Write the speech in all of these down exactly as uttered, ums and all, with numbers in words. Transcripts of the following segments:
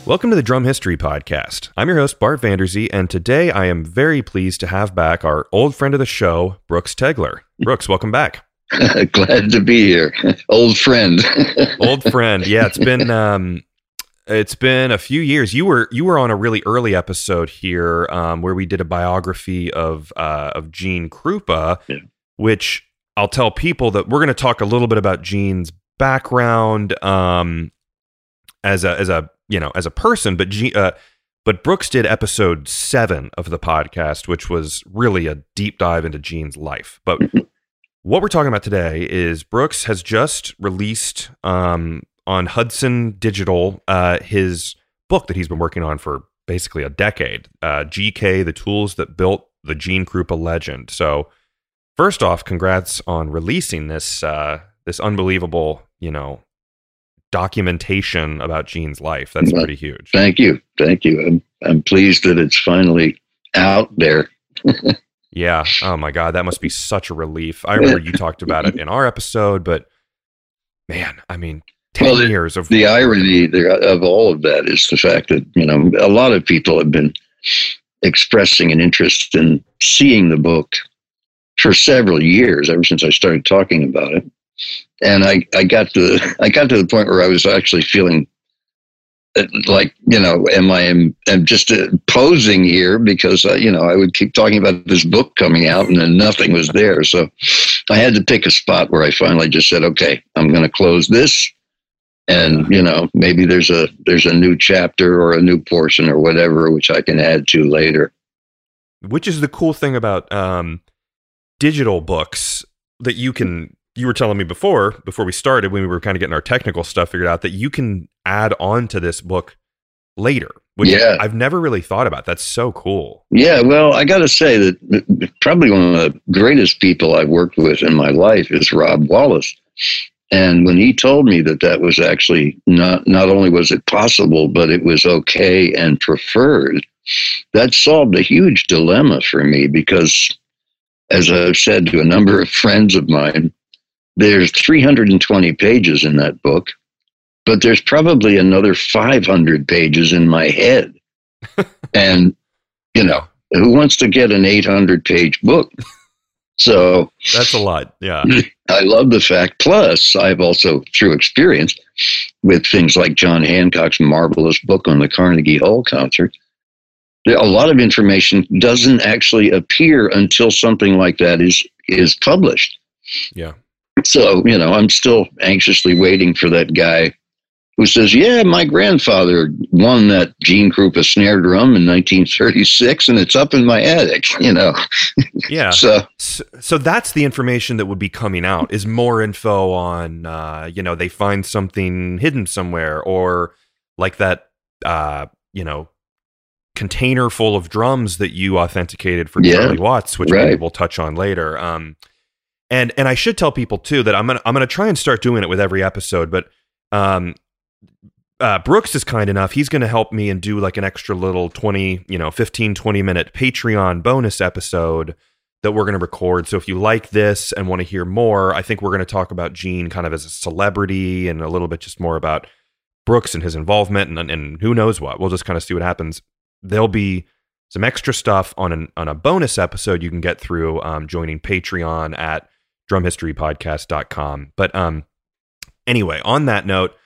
Welcome to the Drum History Podcast. I'm your host, Bart Vanderzee, and today I am very pleased to have back our old friend of the show, Brooks Tegler. Brooks, welcome back. Glad to be here. Old friend. Old friend. Yeah, it's been um, it's been a few years. You were you were on a really early episode here um, where we did a biography of uh, of Gene Krupa, yeah. Which I'll tell people that we're going to talk a little bit about Gene's background um, as a as a you know, as a person, but G, uh, but Brooks did episode seven of the podcast, which was really a deep dive into Gene's life. But what we're talking about today is Brooks has just released um, on Hudson Digital uh, his book that he's been working on for basically a decade, uh, G K, The Tools That Built the Gene Krupa Legend. So first off, congrats on releasing this uh, this unbelievable, you know, documentation about Gene's life. That's well, pretty huge. Thank you. Thank you. I'm, I'm pleased that it's finally out there. Yeah. Oh my God. That must be such a relief. I remember you talked about it in our episode, but man, I mean, ten well, the, years of the irony there of all of that is the fact that, you know, a lot of people have been expressing an interest in seeing the book for several years, ever since I started talking about it. And I, I got to I got to the point where I was actually feeling like, you know, am I am, am just uh, posing here because, uh, you know, I would keep talking about this book coming out and then nothing was there. So I had to pick a spot where I finally just said, okay, I'm going to close this. And, you know, maybe there's a there's a new chapter or a new portion or whatever, which I can add to later. Which is the cool thing about um, digital books that you can. You were telling me before, before we started, when we were kind of getting our technical stuff figured out, that you can add on to this book later, which yeah. I've never really thought about. That's so cool. Yeah, well, I got to say that probably one of the greatest people I've worked with in my life is Rob Wallace. And when he told me that that was actually not, not only was it possible, but it was okay and preferred, that solved a huge dilemma for me because, as I've said to a number of friends of mine, there's three hundred twenty pages in that book, but there's probably another five hundred pages in my head. And, you know, who wants to get an eight hundred page book? So that's a lot. Yeah. I love the fact. Plus, I've also, through experience with things like John Hancock's marvelous book on the Carnegie Hall concert, a lot of information doesn't actually appear until something like that is, is published. Yeah. So, you know, I'm still anxiously waiting for that guy who says, yeah, my grandfather won that Gene Krupa snare drum in nineteen thirty-six, and it's up in my attic, you know. Yeah. so, so so that's the information that would be coming out, is more info on, uh, you know, they find something hidden somewhere, or like that, uh, you know, container full of drums that you authenticated for yeah, Charlie Watts, which right. maybe we'll touch on later. Um And and I should tell people too that I'm gonna I'm gonna try and start doing it with every episode. But um, uh, Brooks is kind enough; he's gonna help me and do like an extra little twenty, you know, fifteen, twenty minute Patreon bonus episode that we're gonna record. So if you like this and want to hear more, I think we're gonna talk about Gene kind of as a celebrity and a little bit just more about Brooks and his involvement and and who knows what. We'll just kind of see what happens. There'll be some extra stuff on an on a bonus episode you can get through um, joining Patreon at drum history podcast dot com. But um, anyway, on that note,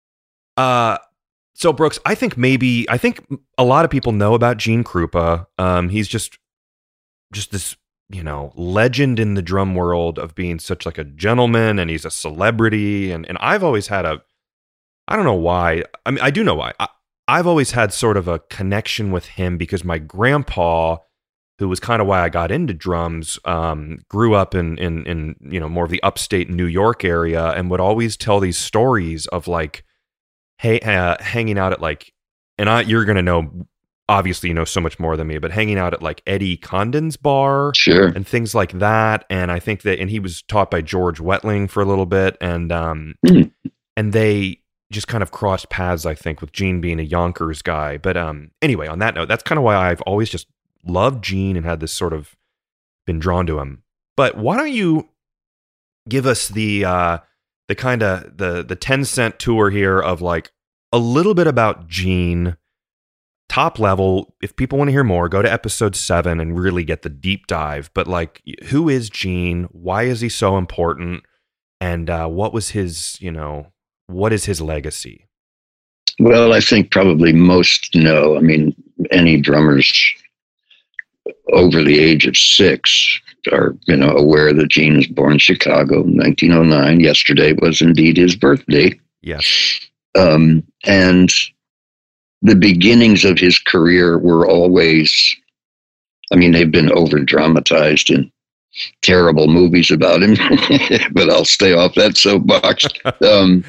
uh, so Brooks, I think maybe, I think a lot of people know about Gene Krupa. Um, he's just, just this, you know, legend in the drum world of being such like a gentleman, and he's a celebrity. And, and I've always had a, I don't know why. I mean, I do know why. I, I've always had sort of a connection with him because my grandpa, who was kind of why I got into drums, um, grew up in, in, in, you know, more of the upstate New York area, and would always tell these stories of like, hey, uh, hanging out at like, and I, you're going to know, obviously you know so much more than me, but hanging out at like Eddie Condon's bar, sure, and things like that. And I think that, and he was taught by George Wetling for a little bit. And, um, mm. and they just kind of crossed paths, I think, with Gene being a Yonkers guy. But, um, anyway, on that note, that's kind of why I've always just loved Gene and had this sort of been drawn to him. But why don't you give us the uh the kind of the the ten cent tour here of like a little bit about Gene. Top level, if people want to hear more, go to episode seven and really get the deep dive. But like, who is Gene? Why is he so important? And uh, what was his, you know, what is his legacy? Well, I think probably most know. I mean, any drummers over the age of six are, you know, aware that Gene was born in Chicago in nineteen oh nine. Yesterday was indeed his birthday. Yes. Um, and the beginnings of his career were always, I mean, they've been over dramatized in terrible movies about him, but I'll stay off that soapbox. Um,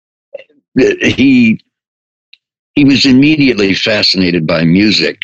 he, he was immediately fascinated by music.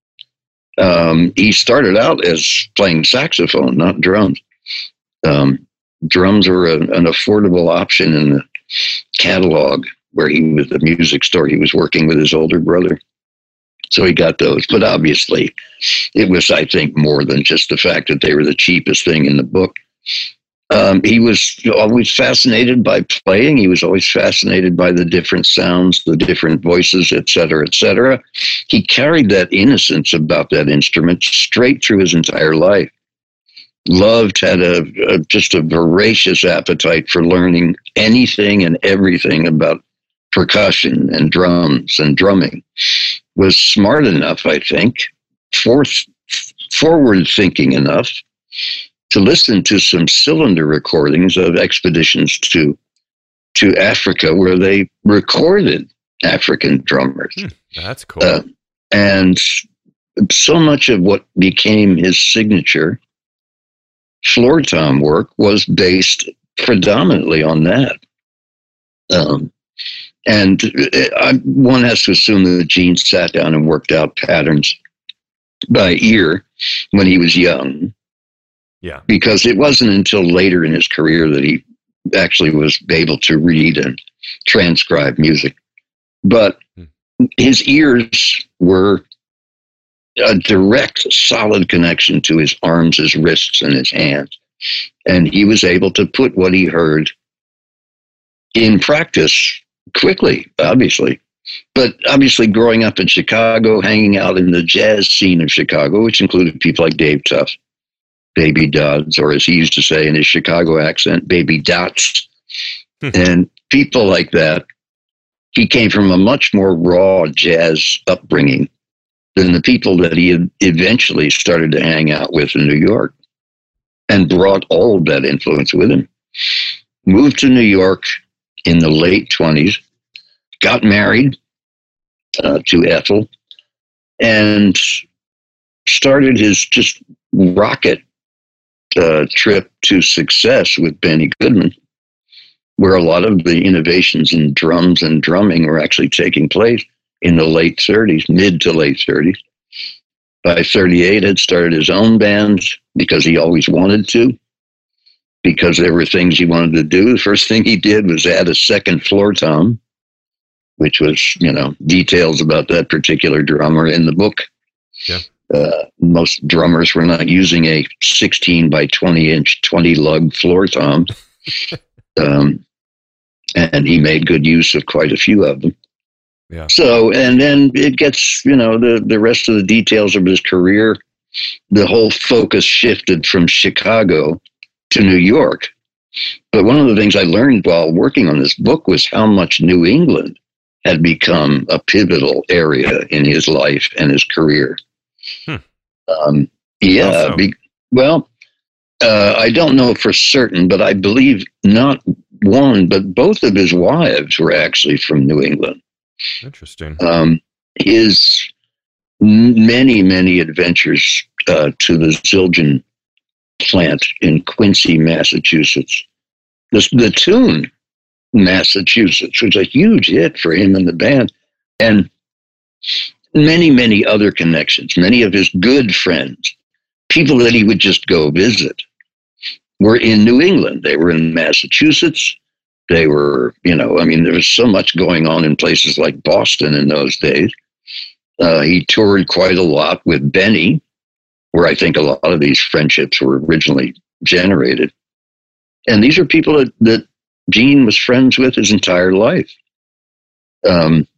Um, he started out as playing saxophone, not drums. Um, drums were a, an affordable option in the catalog where he was, the music store he was working with his older brother. So he got those. But obviously, it was, I think, more than just the fact that they were the cheapest thing in the book. Um, he was always fascinated by playing. He was always fascinated by the different sounds, the different voices, et cetera, et cetera. He carried that innocence about that instrument straight through his entire life. Loved, had a, a just a voracious appetite for learning anything and everything about percussion and drums and drumming. Was smart enough, I think, forth, forward thinking enough to listen to some cylinder recordings of expeditions to to Africa where they recorded African drummers. Hmm, that's cool. Uh, and so much of what became his signature floor tom work was based predominantly on that. Um, and I, one has to assume that Gene sat down and worked out patterns by ear when he was young. Yeah. Because it wasn't until later in his career that he actually was able to read and transcribe music. But hmm. his ears were a direct, solid connection to his arms, his wrists, and his hands. And he was able to put what he heard in practice quickly, obviously. But obviously growing up in Chicago, hanging out in the jazz scene of Chicago, which included people like Dave Tuff, Baby Dodds, or as he used to say in his Chicago accent, Baby Dots, and people like that, he came from a much more raw jazz upbringing than the people that he had eventually started to hang out with in New York, and brought all of that influence with him. Moved to New York in the late twenties, got married uh, to Ethel, and started his just rocket uh, trip to success with Benny Goodman, where a lot of the innovations in drums and drumming were actually taking place in the late thirties, mid to late thirties. By thirty-eight, had started his own bands because he always wanted to, because there were things he wanted to do. The first thing he did was add a second floor tom, which was, you know, details about that particular drummer in the book. Yeah. Uh, most drummers were not using a sixteen by twenty inch, twenty lug floor tom. um, and he made good use of quite a few of them. Yeah. So, and then it gets, you know, the, the rest of the details of his career, the whole focus shifted from Chicago to New York. But one of the things I learned while working on this book was how much New England had become a pivotal area in his life and his career. Hmm. Um, yeah. So? Be, well, uh, I don't know for certain, but I believe not one, but both of his wives were actually from New England. Interesting. Um, his many, many adventures uh, to the Zildjian plant in Quincy, Massachusetts. The, the tune, Massachusetts, was a huge hit for him and the band. And many, many other connections, many of his good friends, people that he would just go visit, were in New England. They were in Massachusetts. They were, you know, I mean, there was so much going on in places like Boston in those days. Uh, he toured quite a lot with Benny, where I think a lot of these friendships were originally generated. And these are people that, that Gene was friends with his entire life. Um,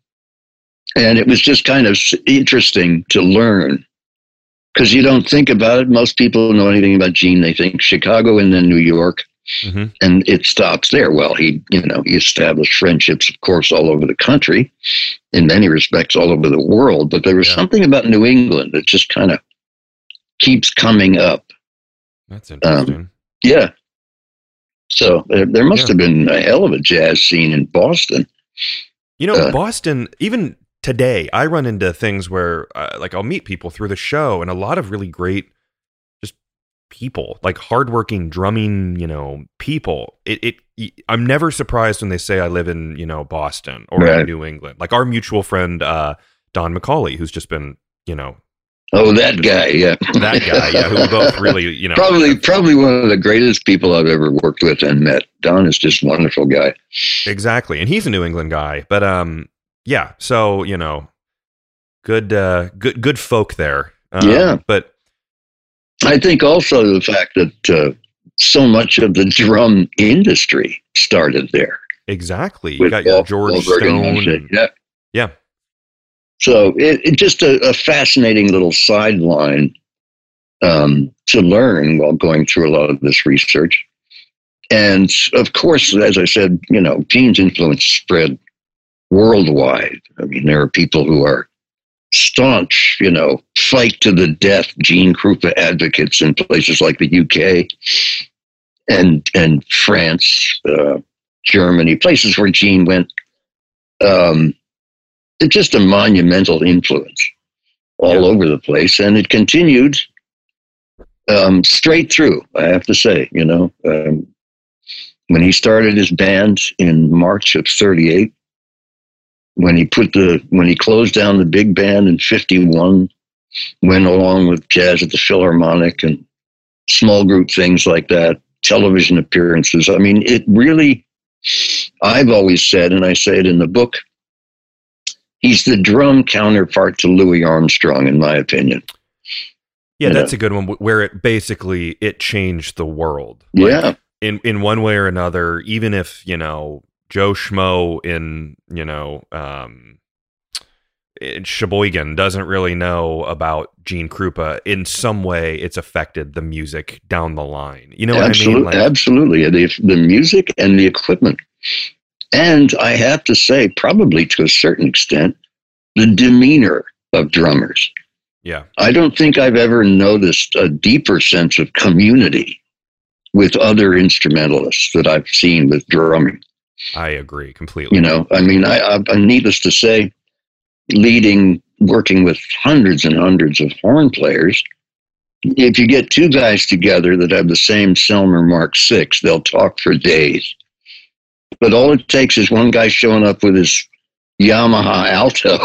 And it was just kind of interesting to learn because you don't think about it. Most people know anything about Gene. They think Chicago and then New York, mm-hmm. and it stops there. Well, he, you know, he established friendships, of course, all over the country, in many respects, all over the world. But there was yeah. something about New England that just kind of keeps coming up. That's interesting. Um, yeah. So there, there must yeah. have been a hell of a jazz scene in Boston. You know, uh, Boston, even today, I run into things where, uh, like, I'll meet people through the show, and a lot of really great, just people, like hardworking, drumming, you know, people. It, it, I'm never surprised when they say I live in, you know, Boston or right. in New England. Like our mutual friend, uh, Don McCauley, who's just been, you know. Oh, that guy, yeah. That guy, yeah, who we both really, you know. Probably, have, probably one of the greatest people I've ever worked with and met. Don is just a wonderful guy. Exactly, and he's a New England guy, but um, yeah. So you know, good, uh, good, good folk there. Um, yeah, but I think also the fact that uh, so much of the drum industry started there. Exactly, you got your George Stone. And, yeah, yeah. So it, it just a, a fascinating little sideline um, to learn while going through a lot of this research. And of course, as I said, you know, Gene's influence spread worldwide. I mean, there are people who are staunch, you know, fight to the death Gene Krupa advocates in places like the U K and and France, uh, Germany, places where Gene went. Um, it's just a monumental influence all yeah. over the place, and it continued um, straight through. I have to say, you know. Um, When he started his band in March of thirty-eight, when he put the when he closed down the big band in fifty-one, went along with jazz at the Philharmonic and small group things like that, television appearances. I mean, it really, I've always said, and I say it in the book, he's the drum counterpart to Louis Armstrong, in my opinion. Yeah, you that's know? a good one, where it basically, it changed the world. Like, yeah. In in one way or another, even if, you know, Joe Schmo in, you know, um, in Sheboygan doesn't really know about Gene Krupa, in some way it's affected the music down the line. You know absolutely, what I mean? Like, absolutely. The, the music and the equipment. And I have to say, probably to a certain extent, the demeanor of drummers. Yeah. I don't think I've ever noticed a deeper sense of community with other instrumentalists that I've seen with drumming. I agree completely. You know, I mean, I, I, needless to say, leading, working with hundreds and hundreds of horn players, if you get two guys together that have the same Selmer Mark six, they'll talk for days. But all it takes is one guy showing up with his Yamaha Alto,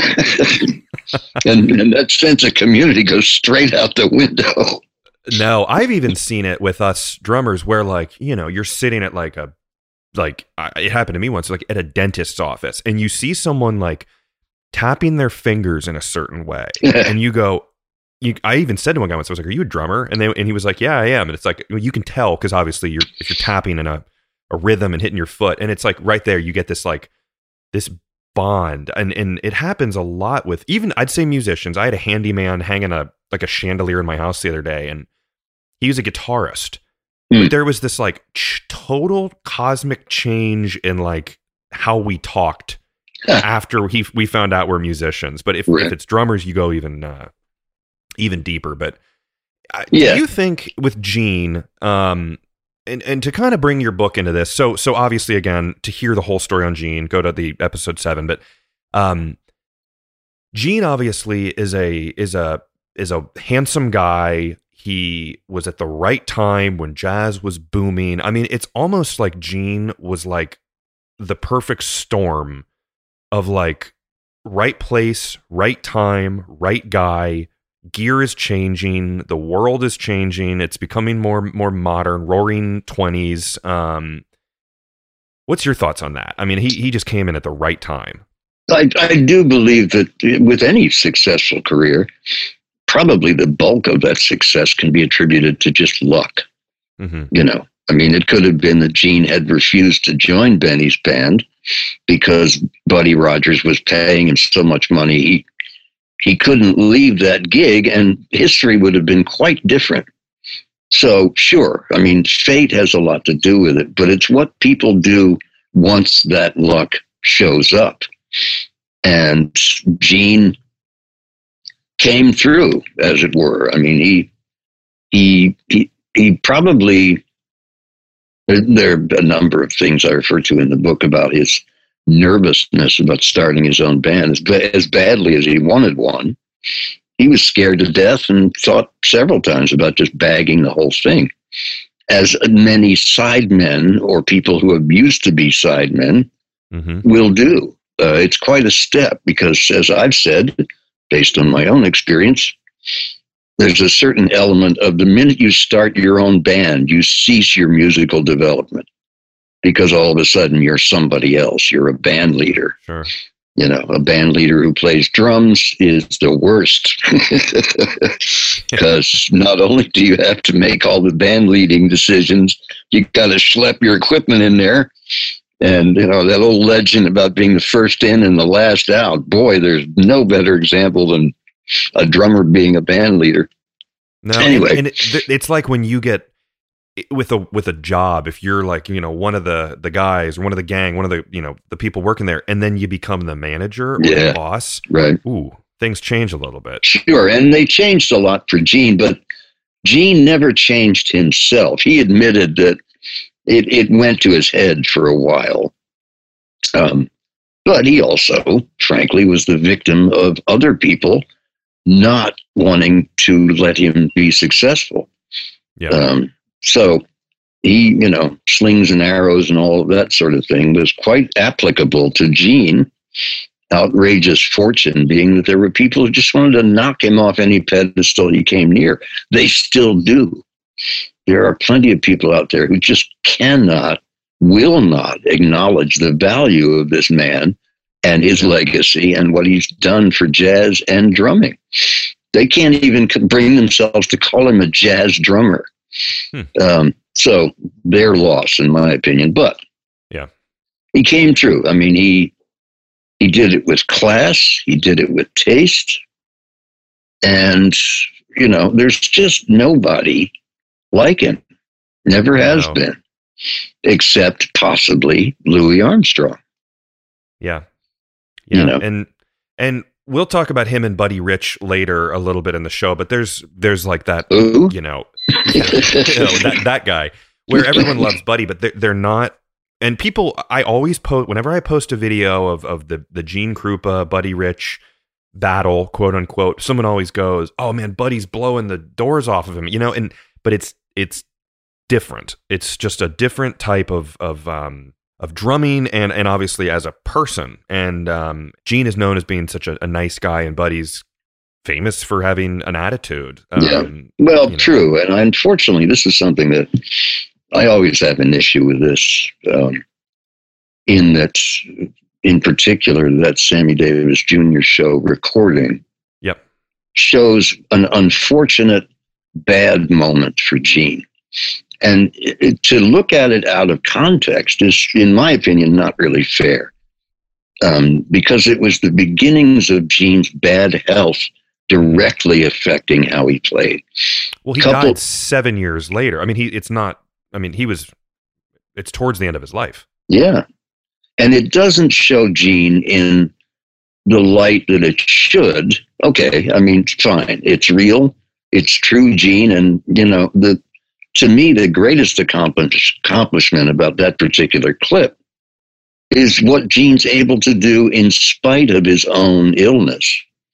and, and that sense of community goes straight out the window. No, I've even seen it with us drummers where, like, you know, you're sitting at like a, like, it happened to me once, like at a dentist's office, and you see someone like tapping their fingers in a certain way. And you go, you, I even said to one guy once, I was like, are you a drummer? And they, and he was like, yeah, I am. And it's like, you can tell, because obviously you're, if you're tapping in a, a rhythm and hitting your foot, and it's like right there, you get this, like this bond. And, and it happens a lot with even, I'd say musicians. I had a handyman hanging a, like a chandelier in my house the other day, and he was a guitarist, mm. but there was this like ch- total cosmic change in like how we talked after he, we found out we're musicians. But if, right. if it's drummers, you go even, uh, even deeper. But uh, yeah. do you think with Gene, um, and, and to kind of bring your book into this, so, so obviously again, to hear the whole story on Gene, go to the episode seven, but, um, Gene obviously is a, is a, is a handsome guy. He was at the right time when jazz was booming. I mean, it's almost like Gene was like the perfect storm of like right place, right time, right guy. Gear is changing. The world is changing. It's becoming more, more modern, roaring twenties. Um, what's your thoughts on that? I mean, he, he just came in at the right time. I, I do believe that with any successful career, probably the bulk of that success can be attributed to just luck. Mm-hmm. You know, I mean, it could have been that Gene had refused to join Benny's band, because Buddy Rogers was paying him so much money. He, he couldn't leave that gig, and history would have been quite different. So, sure, I mean, fate has a lot to do with it, but it's what people do once that luck shows up. And Gene came through, as it were. I mean, he he he, he probably, there are a number of things I refer to in the book about his nervousness about starting his own band. As, as badly as he wanted one, he was scared to death and thought several times about just bagging the whole thing. As many sidemen or people who have used to be sidemen mm-hmm. will do. Uh, it's quite a step because, as I've said, based on my own experience, there's a certain element of the minute you start your own band, you cease your musical development because all of a sudden you're somebody else. You're a band leader. Sure. You know, a band leader who plays drums is the worst because not only do you have to make all the band leading decisions, you got to schlep your equipment in there. And, you know, that old legend about being the first in and the last out, boy, there's no better example than a drummer being a band leader. No, anyway, and, and it, it's like when you get with a with a job, if you're like, you know, one of the the guys, one of the gang, one of the, you know, the people working there, and then you become the manager or yeah, the boss, right? Ooh, things change a little bit. Sure, and they changed a lot for Gene, but Gene never changed himself. He admitted that it, it went to his head for a while. Um, but he also, frankly, was the victim of other people not wanting to let him be successful. Yeah. Um, so he, you know, slings and arrows and all of that sort of thing was quite applicable to Gene. Outrageous fortune being that there were people who just wanted to knock him off any pedestal he came near. They still do. There are plenty of people out there who just cannot, will not acknowledge the value of this man and his legacy and what he's done for jazz and drumming. They can't even bring themselves to call him a jazz drummer. Hmm. Um, so they're lost, in my opinion. But yeah, he came through. I mean, he he did it with class. He did it with taste. And, you know, there's just nobody like him. Never has no. been, except possibly Louis Armstrong. Yeah. Yeah. You know? And and we'll talk about him and Buddy Rich later a little bit in the show, but there's there's like that, Ooh. you know, you know, you know that, that guy where everyone loves Buddy, but they're, they're not. And people, I always post, whenever I post a video of, of the, the Gene Krupa, Buddy Rich battle, quote unquote, someone always goes, oh man, Buddy's blowing the doors off of him, you know, and, but it's, it's different. It's just a different type of, of, um, of drumming and, and obviously as a person. And um, Gene is known as being such a, a nice guy, and Buddy's famous for having an attitude. Um, yeah. Well, you know. true. And unfortunately, this is something that I always have an issue with this, um, in that, in particular, that Sammy Davis Junior show recording yep. shows an unfortunate bad moment for Gene. And it, to look at it out of context is, in my opinion, not really fair. Um, because it was the beginnings of Gene's bad health directly affecting how he played. Well, he Couple, died seven years later. I mean, he it's not, I mean, he was, it's towards the end of his life. Yeah. And it doesn't show Gene in the light that it should. Okay, I mean, fine. It's real. It's true, Gene. And, you know, the to me, the greatest accomplish, accomplishment about that particular clip is what Gene's able to do in spite of his own illness.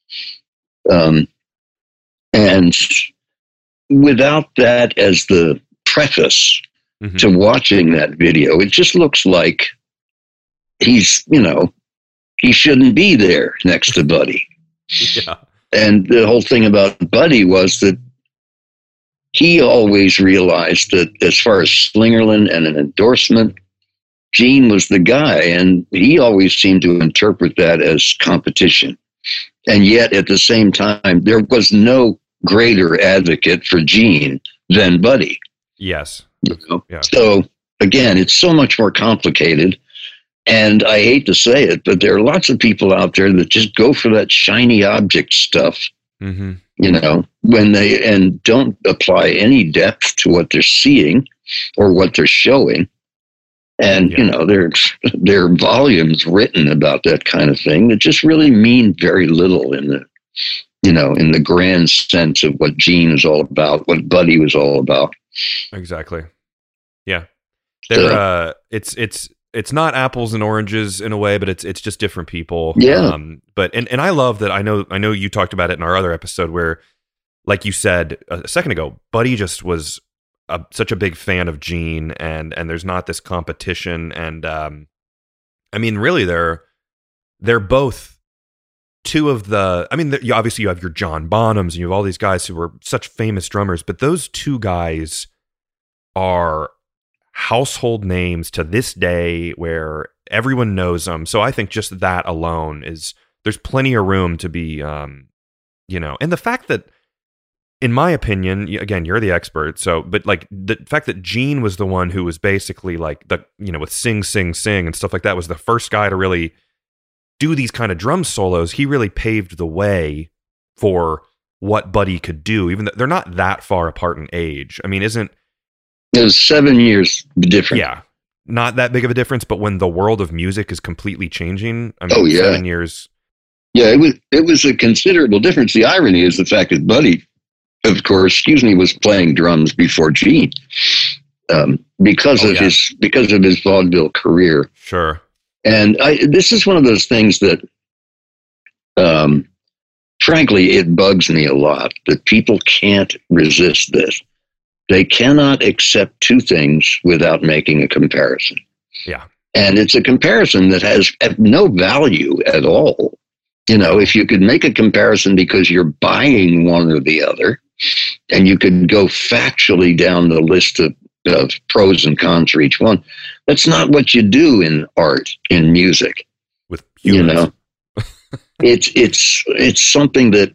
Um, and without that as the preface mm-hmm. to watching that video, it just looks like he's, you know, he shouldn't be there next to Buddy. Yeah. And the whole thing about Buddy was that he always realized that as far as Slingerland and an endorsement, Gene was the guy, and he always seemed to interpret that as competition. And yet, at the same time, there was no greater advocate for Gene than Buddy. Yes. You know? Yeah. So, again, it's so much more complicated. And I hate to say it, but there are lots of people out there that just go for that shiny object stuff, mm-hmm. you know, when they, and don't apply any depth to what they're seeing or what they're showing. And, yeah. you know, there, there are volumes written about that kind of thing that just really mean very little in the, you know, in the grand sense of what Gene is all about, what Buddy was all about. Exactly. Yeah. They're, so, uh, it's, it's, it's not apples and oranges in a way, but it's, it's just different people. Yeah. Um, but, and, and I love that. I know, I know you talked about it in our other episode where, like you said a second ago, Buddy just was a, such a big fan of Gene, and, and there's not this competition. And, um, I mean, really they're, they're both two of the, I mean, you, obviously you have your John Bonhams and you have all these guys who were such famous drummers, but those two guys are household names to this day where everyone knows them. So I think just that alone is, there's plenty of room to be, um, you know, and the fact that, in my opinion, again, you're the expert. So, but like the fact that Gene was the one who was basically like the, you know, with Sing, Sing, Sing and stuff like that, was the first guy to really do these kind of drum solos. He really paved the way for what Buddy could do, even though they're not that far apart in age. I mean, isn't it was seven years different? Yeah, not that big of a difference. But when the world of music is completely changing, I mean, oh, yeah. seven years. Yeah, it was it was a considerable difference. The irony is the fact that Buddy, of course, excuse me, was playing drums before Gene, um, because oh, of yeah. his because of his vaudeville career. Sure. And I, this is one of those things that, um, frankly, it bugs me a lot that people can't resist this. They cannot accept two things without making a comparison. Yeah. And it's a comparison that has no value at all. You know, if you could make a comparison because you're buying one or the other, and you could go factually down the list of, of pros and cons for each one, that's not what you do in art, in music. With humans. You know, it's it's it's something that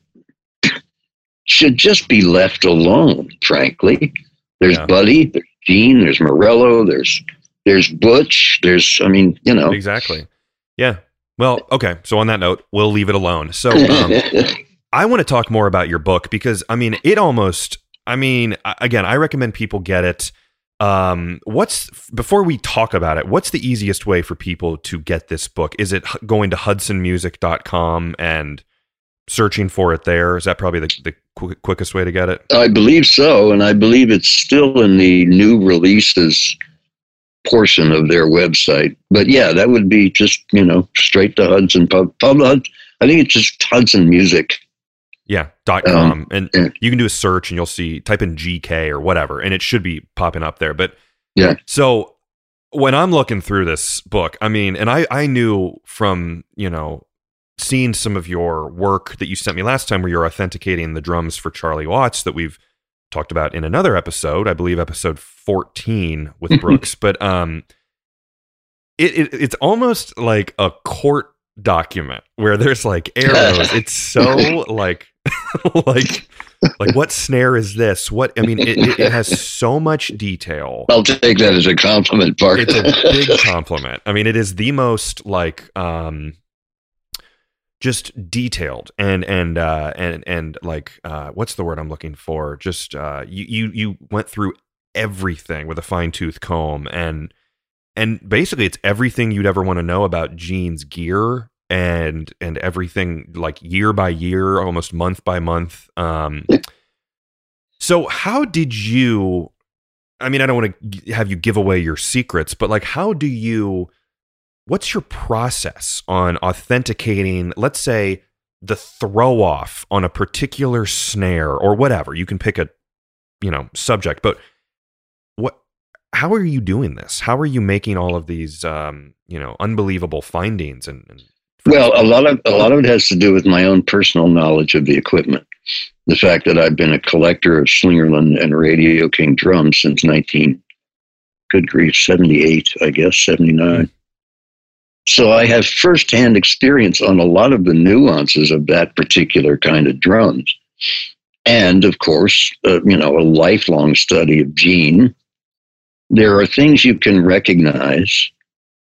should just be left alone. Frankly, there's yeah. Buddy, there's Gene, there's Morello, there's there's Butch, there's I mean, you know, exactly, yeah. Well, okay. So on that note, we'll leave it alone. So um, I want to talk more about your book because I mean, it almost. I mean, again, I recommend people get it. Um, what's before we talk about it, what's the easiest way for people to get this book? Is it going to hudson music dot com and searching for it there? Is that probably the, the qu- quickest way to get it? I believe so. And I believe it's still in the new releases portion of their website. But yeah, that would be just, you know, straight to Hudson Pub. Pub I think it's just Hudson Music. Yeah, dot com. Um, and yeah. you can do a search and you'll see, type in G K or whatever, and it should be popping up there. But yeah. So when I'm looking through this book, I mean, and I, I knew from, you know, seeing some of your work that you sent me last time where you're authenticating the drums for Charlie Watts that we've talked about in another episode, I believe episode fourteen with Brooks. But um, it, it it's almost like a court document where there's like arrows. It's so like like like what snare is this? What I mean, it, it, it has so much detail. I'll take that as a compliment, Park. It's a big compliment. I mean, it is the most like um just detailed and and uh and and like uh what's the word I'm looking for? Just uh you you you went through everything with a fine-tooth comb, and and basically it's everything you'd ever want to know about Gene's gear and and everything, like year by year, almost month by month. Um so how did you, I mean, I don't want to have you give away your secrets, but like how do you, what's your process on authenticating, let's say, the throw off on a particular snare or whatever? You can pick a, you know, subject, but what, how are you doing this? How are you making all of these, um, you know, unbelievable findings? And, and well, a lot of a lot of it has to do with my own personal knowledge of the equipment. The fact that I've been a collector of Slingerland and Radio King drums since nineteen, good grief, seventy-eight, I guess, seventy-nine. So I have firsthand experience on a lot of the nuances of that particular kind of drums. And of course, uh, you know, a lifelong study of Gene. There are things you can recognize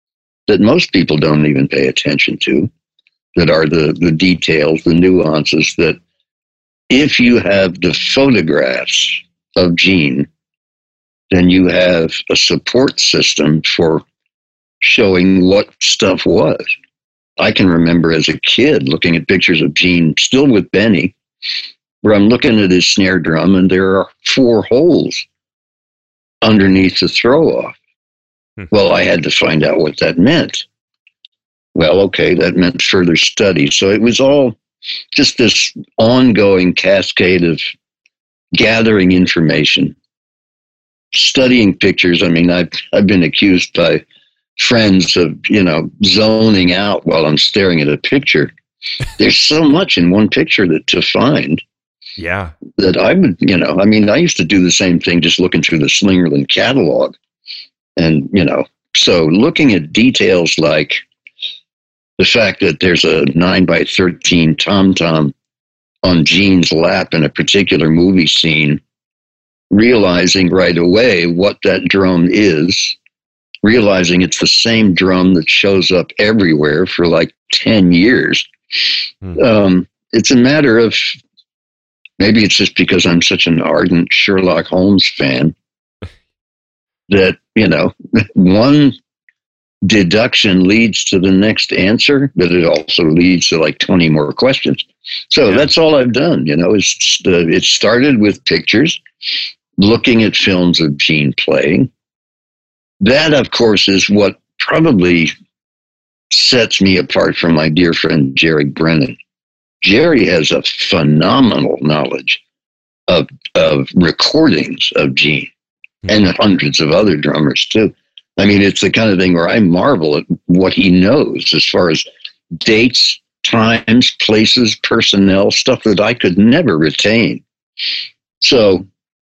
that most people don't even pay attention to, that are the, the details, the nuances, that if you have the photographs of Gene, then you have a support system for showing what stuff was. I can remember as a kid looking at pictures of Gene, still with Benny, where I'm looking at his snare drum and there are four holes underneath the throw-off. Hmm. Well, I had to find out what that meant. Well, okay, that meant further study. So it was all just this ongoing cascade of gathering information, studying pictures. I mean, I've, I've been accused by friends of, you know, zoning out while I'm staring at a picture. There's so much in one picture that to find. Yeah. That I would, you know, I mean, I used to do the same thing just looking through the Slingerland catalog. And, you know, so looking at details like the fact that there's a nine by thirteen tom-tom on Gene's lap in a particular movie scene, realizing right away what that drum is, realizing it's the same drum that shows up everywhere for like ten years. Hmm. Um, it's a matter of, maybe it's just because I'm such an ardent Sherlock Holmes fan that, you know, one deduction leads to the next answer, but it also leads to like twenty more questions. So yeah. That's all I've done. You know, it's, uh, it started with pictures, looking at films of Gene playing. That, of course, is what probably sets me apart from my dear friend Jerry Brennan. Jerry has a phenomenal knowledge of of recordings of Gene, mm-hmm. and hundreds of other drummers too. I mean, it's the kind of thing where I marvel at what he knows as far as dates, times, places, personnel, stuff that I could never retain. So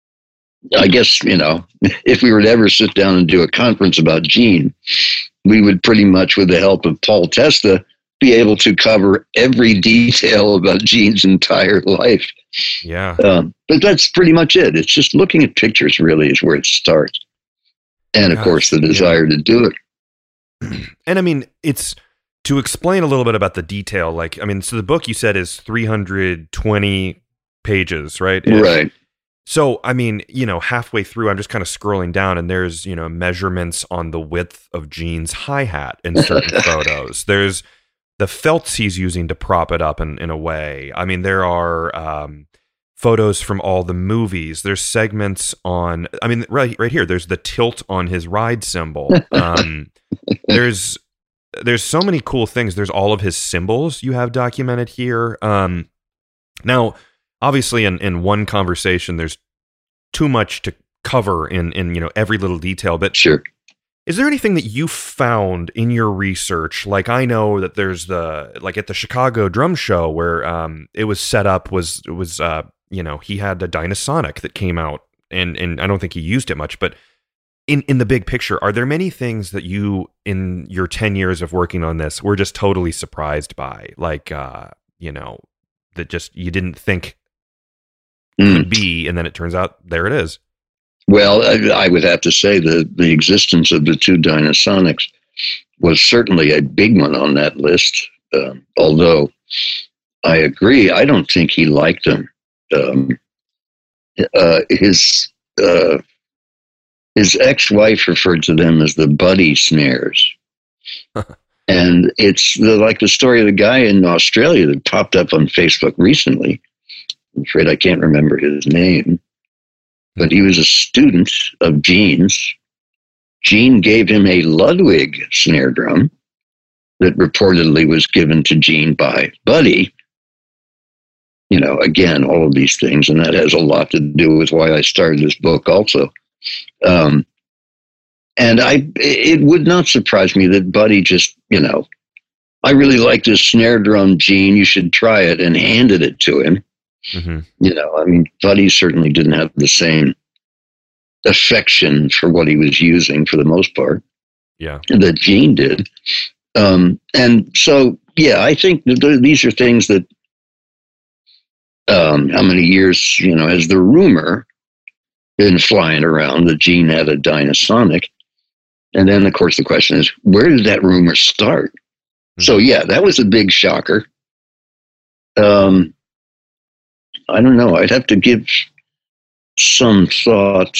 I guess, you know, if we were to ever sit down and do a conference about Gene, we would pretty much, with the help of Paul Testa, be able to cover every detail about Gene's entire life. Yeah. Um, but that's pretty much it. It's just looking at pictures really is where it starts. And, of Gosh, course, the desire yeah. to do it. And, I mean, it's to explain a little bit about the detail. Like, I mean, so the book you said is three hundred twenty pages, right? Ish. Right. So, I mean, you know, halfway through, I'm just kind of scrolling down, and there's, you know, measurements on the width of Gene's hi-hat in certain photos. There's the felts he's using to prop it up in, in a way. I mean, there are um, photos from all the movies. There's segments on, I mean, right right here, there's the tilt on his ride cymbal. Um, there's there's so many cool things. There's all of his symbols you have documented here. Um, now, obviously, in, in one conversation, there's too much to cover in, in you know every little detail. But sure. Is there anything that you found in your research? Like, I know that there's the, like at the Chicago Drum Show where um, it was set up was, it was, uh, you know, he had a Dynasonic that came out, and, and I don't think he used it much, but in, in the big picture, are there many things that you, in your ten years of working on this, were just totally surprised by? Like, uh, you know, that just, you didn't think mm. could be, and then it turns out there it is. Well, I, I would have to say that the existence of the two Dynasonics was certainly a big one on that list. Uh, although I agree, I don't think he liked them. Um, uh, his uh, his ex-wife referred to them as the buddy snares. And it's the, like the story of the guy in Australia that popped up on Facebook recently. I'm afraid I can't remember his name. But he was a student of Gene's. Gene gave him a Ludwig snare drum that reportedly was given to Gene by Buddy. You know, again, all of these things, and that has a lot to do with why I started this book also. Um, and I, it would not surprise me that Buddy just, you know, I really like this snare drum, Gene, you should try it, and handed it to him. Mm-hmm. You know, I mean, Buddy certainly didn't have the same affection for what he was using for the most part. Yeah. That Gene did. Um, and so, yeah, I think that th- these are things that, um, how many years, you know, has the rumor been flying around that Gene had a Dynasonic? And then, of course, the question is, where did that rumor start? Mm-hmm. So, yeah, that was a big shocker. Um, I don't know. I'd have to give some thought.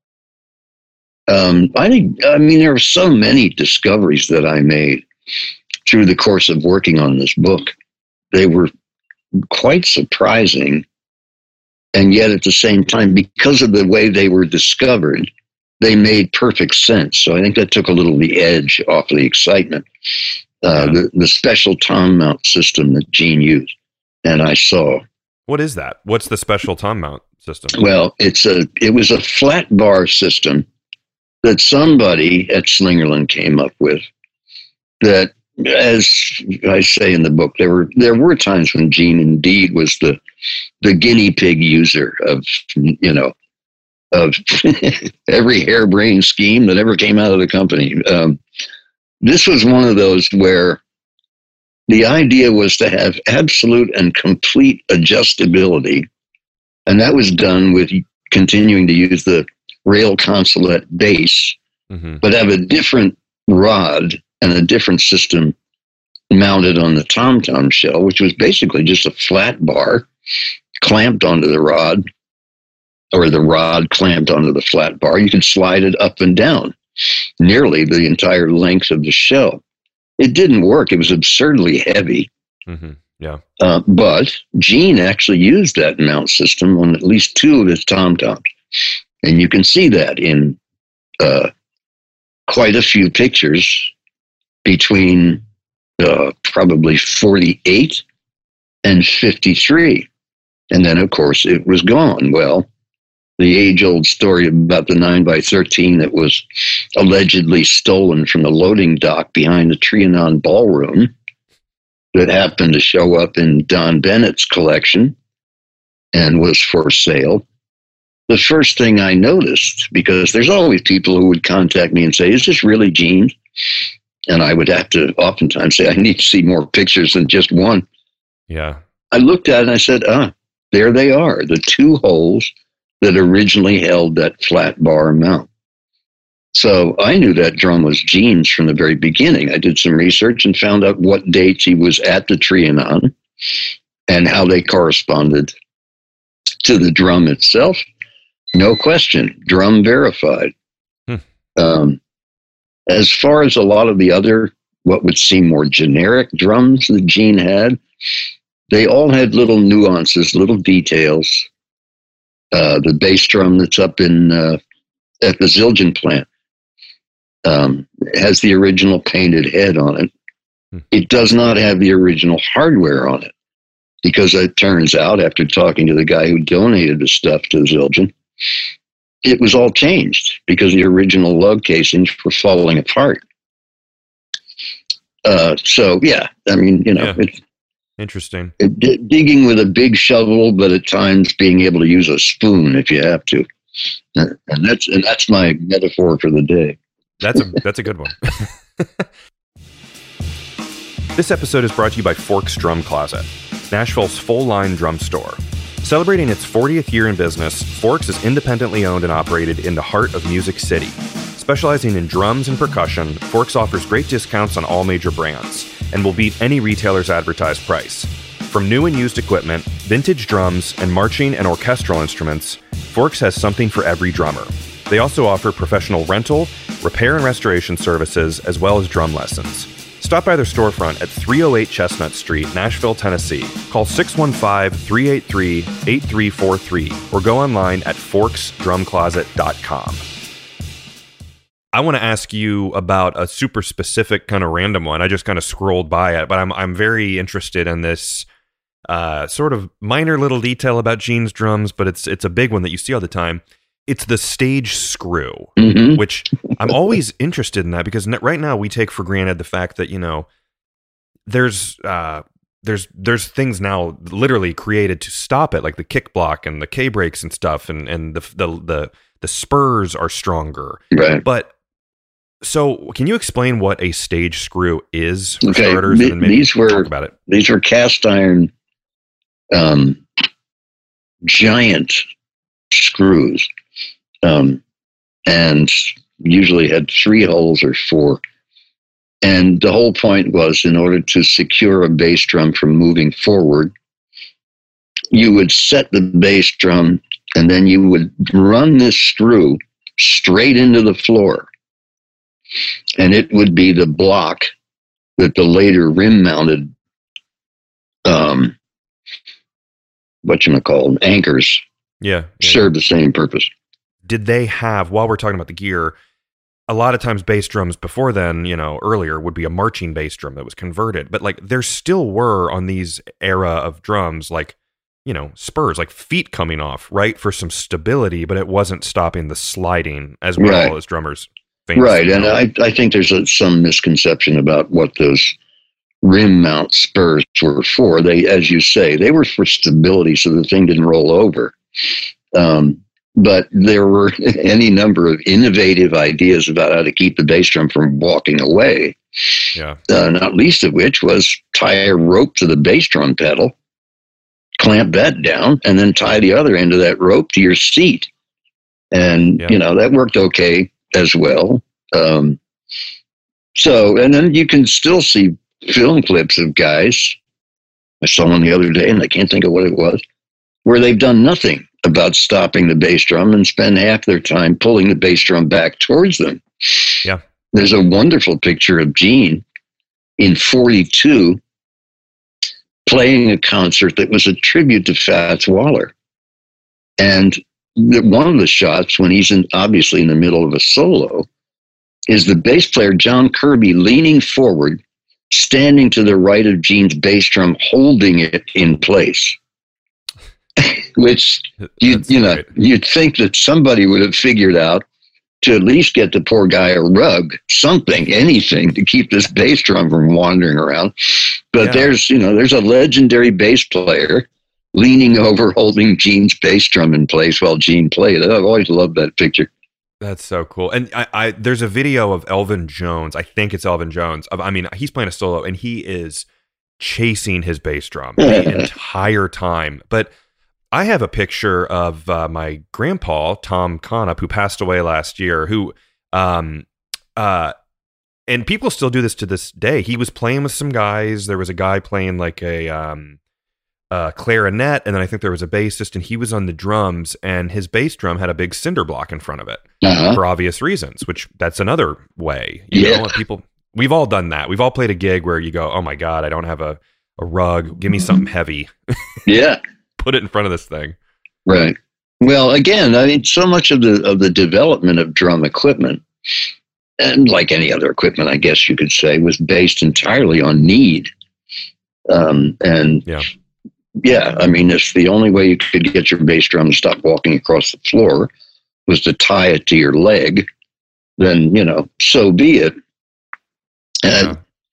Um, I think, I mean, there are so many discoveries that I made through the course of working on this book. They were quite surprising. And yet at the same time, because of the way they were discovered, they made perfect sense. So I think that took a little of the edge off of the excitement. Uh, yeah. the, the special tom mount system that Gene used, and I saw. What is that? What's the special tom mount system? Well, it's a it was a flat bar system that somebody at Slingerland came up with. That, as I say in the book, there were there were times when Gene indeed was the the guinea pig user of you know of every harebrained scheme that ever came out of the company. Um, this was one of those where the idea was to have absolute and complete adjustability, and that was done with continuing to use the rail consulate base, mm-hmm. but have a different rod and a different system mounted on the tom-tom shell, which was basically just a flat bar clamped onto the rod, or the rod clamped onto the flat bar. You could slide it up and down nearly the entire length of the shell. It didn't work. It was absurdly heavy. Mm-hmm. Yeah. Uh, but Gene actually used that mount system on at least two of his tom-toms. And you can see that in uh, quite a few pictures between uh, probably forty-eight and fifty-three. And then, of course, it was gone. Well, the age-old story about the nine by thirteen that was allegedly stolen from the loading dock behind the Trianon Ballroom that happened to show up in Don Bennett's collection and was for sale. The first thing I noticed, because there's always people who would contact me and say, is this really Gene's? And I would have to oftentimes say, I need to see more pictures than just one. Yeah. I looked at it and I said, ah, there they are, the two holes that originally held that flat bar mount. So I knew that drum was Gene's from the very beginning. I did some research and found out what dates he was at the Trianon and how they corresponded to the drum itself. No question, drum verified. Hmm. Um, as far as a lot of the other, what would seem more generic drums that Gene had, they all had little nuances, little details. Uh, the bass drum that's up in uh, at the Zildjian plant um, has the original painted head on it. Hmm. It does not have the original hardware on it, because it turns out, after talking to the guy who donated the stuff to Zildjian, it was all changed because the original lug casings were falling apart. Uh, so, yeah, I mean, you know, yeah. it's interesting. It, d- digging with a big shovel, but at times being able to use a spoon if you have to. And that's and that's my metaphor for the day. That's a that's a good one. This episode is brought to you by Forks Drum Closet, Nashville's full-line drum store. Celebrating its fortieth year in business, Forks is independently owned and operated in the heart of Music City. Specializing in drums and percussion, Forks offers great discounts on all major brands and will beat any retailer's advertised price. From new and used equipment, vintage drums, and marching and orchestral instruments, Forks has something for every drummer. They also offer professional rental, repair and restoration services, as well as drum lessons. Stop by their storefront at three oh eight Chestnut Street, Nashville, Tennessee. Call six one five, three eight three, eight three four three or go online at forks drum closet dot com. I want to ask you about a super specific kind of random one. I just kind of scrolled by it, but I'm I'm very interested in this uh, sort of minor little detail about Gene's drums, but it's it's a big one that you see all the time. It's the stage screw, mm-hmm. which I'm always interested in that because right now we take for granted the fact that, you know, there's uh, there's there's things now literally created to stop it, like the kick block and the K brakes and stuff, and and the the the, the spurs are stronger. Right. But so, can you explain what a stage screw is for okay. starters? Th- and maybe these were talk about it. These were cast iron, um, giant screws. Um, and usually had three holes or four. And the whole point was, in order to secure a bass drum from moving forward, you would set the bass drum and then you would run this screw straight into the floor. And it would be the block that the later rim-mounted, um, whatchamacallit, anchors yeah, yeah, serve the same purpose. Did they have, while we're talking about the gear, a lot of times bass drums before then, you know, earlier would be a marching bass drum that was converted. But like there still were on these era of drums, like, you know, spurs, like feet coming off, right, for some stability, but it wasn't stopping the sliding as well Right. as drummers. Right. And I, I think there's a, some misconception about what those rim mount spurs were for. They, as you say, they were for stability so the thing didn't roll over. Um, but there were any number of innovative ideas about how to keep the bass drum from walking away. Yeah. Uh, not least of which was tie a rope to the bass drum pedal, clamp that down, and then tie the other end of that rope to your seat. And, yeah. you know, that worked okay as well. Um, so, and then you can still see film clips of guys. I saw one the other day, and I can't think of what it was, where they've done nothing about stopping the bass drum and spend half their time pulling the bass drum back towards them. Yeah. There's a wonderful picture of Gene in forty-two playing a concert that was a tribute to Fats Waller. And the, one of the shots, when he's in, obviously in the middle of a solo, is the bass player, John Kirby, leaning forward, standing to the right of Gene's bass drum, holding it in place. Which, you, you know, great. You'd think that somebody would have figured out to at least get the poor guy a rug, something, anything to keep this bass drum from wandering around. But yeah. there's, you know, there's a legendary bass player leaning over, holding Gene's bass drum in place while Gene played. I've always loved that picture. That's so cool. And I, I there's a video of Elvin Jones. I think it's Elvin Jones. Of, I mean, he's playing a solo and he is chasing his bass drum the entire time. But I have a picture of uh, my grandpa, Tom Conop, who passed away last year, who, um, uh, and people still do this to this day. He was playing with some guys. There was a guy playing like a um, uh, clarinet, and then I think there was a bassist, and he was on the drums, and his bass drum had a big cinder block in front of it uh-huh. for obvious reasons, which that's another way. You yeah. know, people, we've all done that. We've all played a gig where you go, oh my God, I don't have a, a rug. Give me something heavy. Yeah. Put it in front of this thing. Right. Well, again, I mean, so much of the of the development of drum equipment, and like any other equipment, I guess you could say, was based entirely on need. Um, and yeah, yeah, I mean, if the only way you could get your bass drum to stop walking across the floor was to tie it to your leg, then, you know, so be it. And, yeah.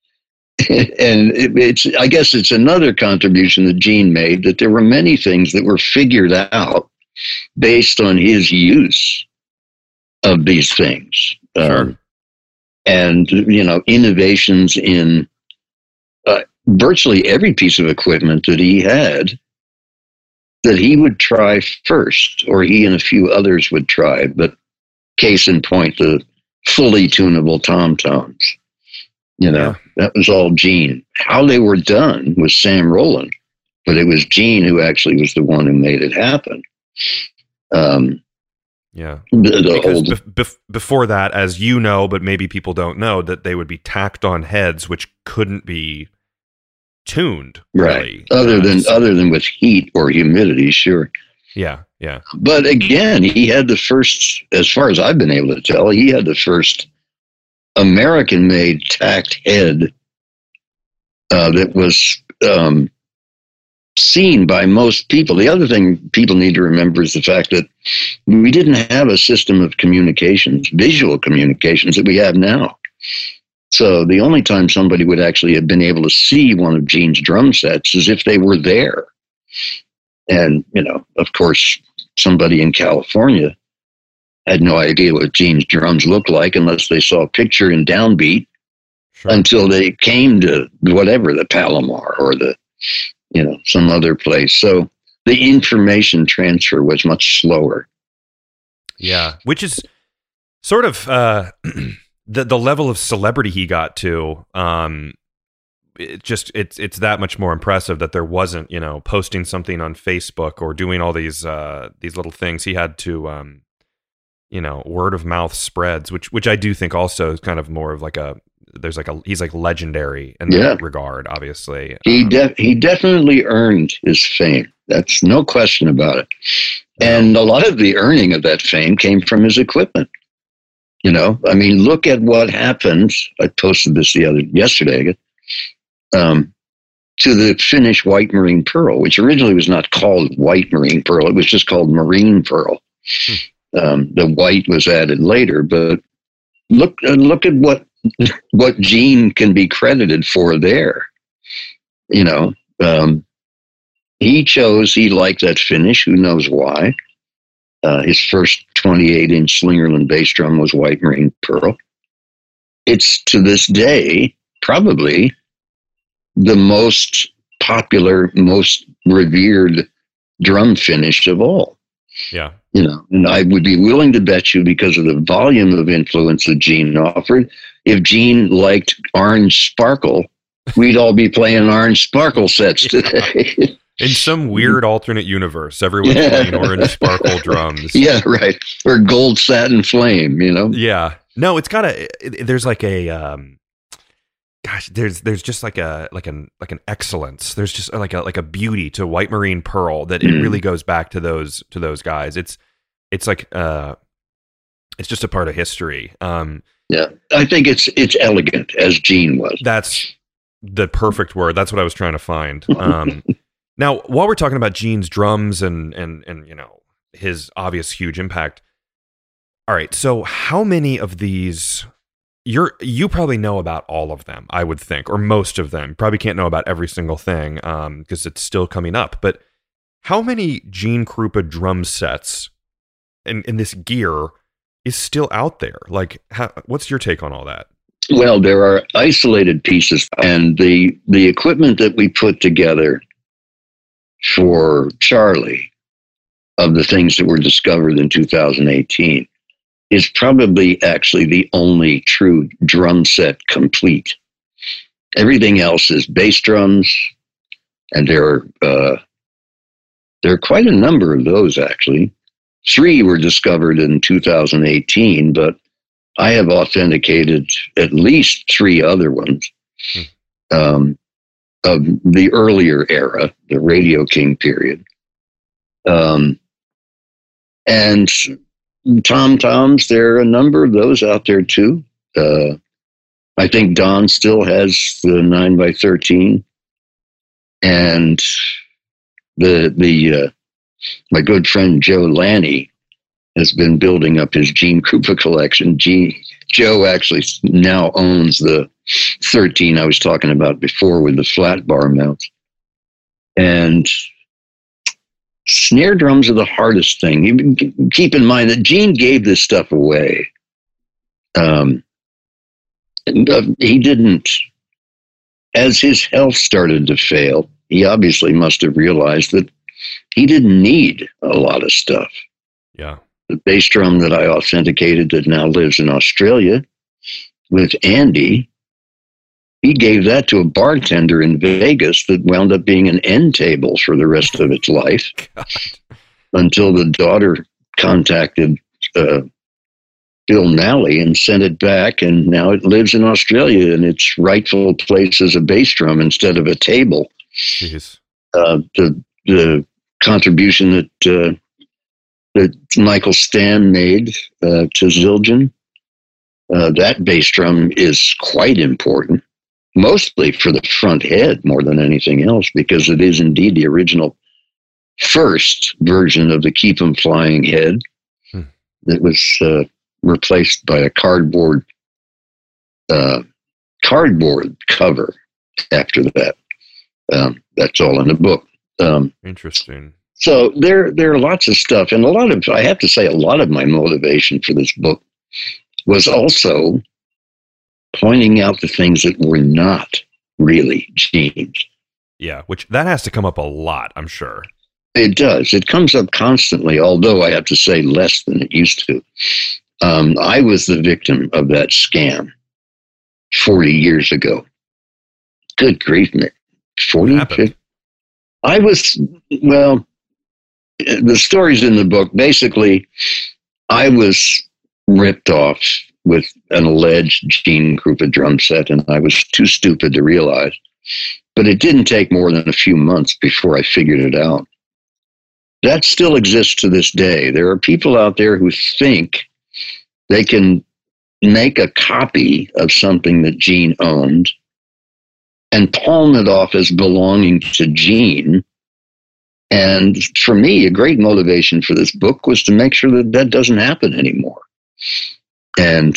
And it, it's, I guess it's another contribution that Gene made, that there were many things that were figured out based on his use of these things. Sure. Um, and, you know, innovations in uh, virtually every piece of equipment that he had that he would try first, or he and a few others would try. But case in point, the fully tunable tom-toms. You know, yeah. That was all Gene. How they were done was Sam Rowland, but it was Gene who actually was the one who made it happen. Um, yeah. The, the because old, bef- bef- before that, as you know, but maybe people don't know, that they would be tacked on heads, which couldn't be tuned. Right. Really. Other uh, than so, other than with heat or humidity, sure. Yeah. Yeah. But again, he had the first, as far as I've been able to tell, he had the first American-made tacked head uh, that was um, seen by most people. The other thing people need to remember is the fact that we didn't have a system of communications, visual communications, that we have now. So the only time somebody would actually have been able to see one of Gene's drum sets is if they were there. And, you know, of course, somebody in California had no idea what Gene's drums looked like unless they saw a picture in Downbeat, sure. Until they came to whatever, the Palomar or the, you know, some other place. So the information transfer was much slower. Yeah, which is sort of uh, the the level of celebrity he got to. Um, it just it's it's that much more impressive that there wasn't, you know, posting something on Facebook or doing all these uh, these little things. He had to, um, you know, word of mouth spreads, which which I do think also is kind of more of like a there's like a he's like legendary in Yeah. that regard. Obviously, He Um, de- he definitely earned his fame. That's no question about it. And a lot of the earning of that fame came from his equipment. You know, I mean, look at what happened. I posted this the other yesterday. I guess, um, to the Finnish white marine pearl, which originally was not called white marine pearl. It was just called marine pearl. Um, the white was added later, but look, uh, look at what what Gene can be credited for there. You know, um, he chose, he liked that finish. Who knows why? Uh, his first twenty-eight inch Slingerland bass drum was white marine pearl. It's to this day probably the most popular, most revered drum finish of all. yeah. You know, and I would be willing to bet you, because of the volume of influence that Gene offered, if Gene liked Orange Sparkle, we'd all be playing Orange Sparkle sets today. In some weird alternate universe, everyone's Yeah. playing Orange Sparkle drums. Yeah, right. Or Gold Satin Flame, you know? Yeah. No, it's got a. It, there's like a. Um, gosh, there's there's just like a like an like an excellence. There's just like a like a beauty to white marine pearl that it Mm. really goes back to those to those guys. It's it's like uh, it's just a part of history. Um, Yeah. I think it's it's elegant, as Gene was. that's the perfect word. That's what I was trying to find. Um, now, while we're talking about Gene's drums and and and you know his obvious huge impact. All right, so how many of these you're you probably know about all of them, I would think, or most of them. You probably can't know about every single thing um because it's still coming up. But how many Gene Krupa drum sets and in this gear is still out there? Like, how, what's your take on all that? Well, there are isolated pieces, and the the equipment that we put together for Charlie, of the things that were discovered in two thousand eighteen, is probably actually the only true drum set complete. Everything else is bass drums, and there are uh, there are quite a number of those actually. Three were discovered in two thousand eighteen, but I have authenticated at least three other ones um, of the earlier era, the Radio King period. Um, and Tom Toms, there are a number of those out there too. Uh, I think Don still has the nine by thirteen, and the the uh, my good friend Joe Lanny has been building up his Gene Krupa collection. Gene, Joe actually now owns the thirteen I was talking about before with the flat bar mounts. And snare drums are the hardest thing. You keep in mind that Gene gave this stuff away. Um, he didn't, as his health started to fail, he obviously must have realized that he didn't need a lot of stuff. Yeah. The bass drum that I authenticated that now lives in Australia with Andy, he gave that to a bartender in Vegas that wound up being an end table for the rest of its life. God. Until the daughter contacted uh, Bill Nally and sent it back, and now it lives in Australia in its rightful place as a bass drum instead of a table. Jeez. Uh, the the contribution that uh, that Michael Stan made uh, to Zildjian, uh, that bass drum is quite important, mostly for the front head more than anything else, because it is indeed the original first version of the Keep 'em Flying head hmm. that was uh, replaced by a cardboard uh, cardboard cover after that. Um, that's all in the book. Um, Interesting. So there, there are lots of stuff, and a lot of, I have to say, a lot of my motivation for this book was also pointing out the things that were not really Gene's. Yeah, which that has to come up a lot, I'm sure. It does. It comes up constantly, although I have to say less than it used to. Um, I was the victim of that scam forty years ago. Good grief, Nick. forty? I was, well, the story's in the book. Basically, I was ripped off with an alleged Gene Krupa drum set, and I was too stupid to realize. But it didn't take more than a few months before I figured it out. That still exists to this day. There are people out there who think they can make a copy of something that Gene owned and palm it off as belonging to Gene. And for me, a great motivation for this book was to make sure that that doesn't happen anymore. And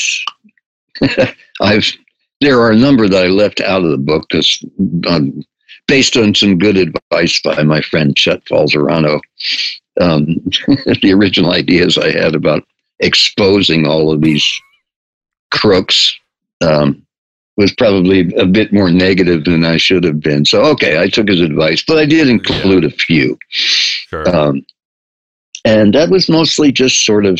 I've there are a number that I left out of the book because, um, based on some good advice by my friend Chet Falzerano, um, the original ideas I had about exposing all of these crooks um, was probably a bit more negative than I should have been. So, okay, I took his advice, but I did include yeah. a few. Sure. Um, and that was mostly just sort of